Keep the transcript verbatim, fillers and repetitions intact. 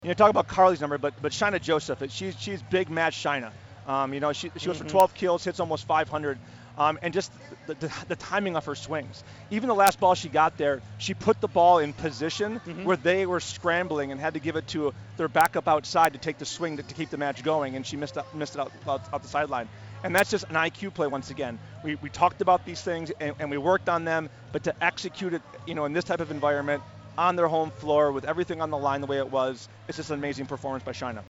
You know, talk about Carly's number, but but Shaina Joseph, she's she's big match Shaina. Um, you know, she she goes for Mm-hmm. twelve kills, hits almost five hundred, um, and just the, the, the timing of her swings. Even the last ball she got there, she put the ball in position Mm-hmm. where they were scrambling and had to give it to their backup outside to take the swing to, to keep the match going, and she missed out, missed it out, out, out the sideline. And that's just an I Q play once again. We, we talked about these things and, and we worked on them, but to execute it, you know, in this type of environment, on their home floor with everything on the line the way it was, it's just an amazing performance by Shaina.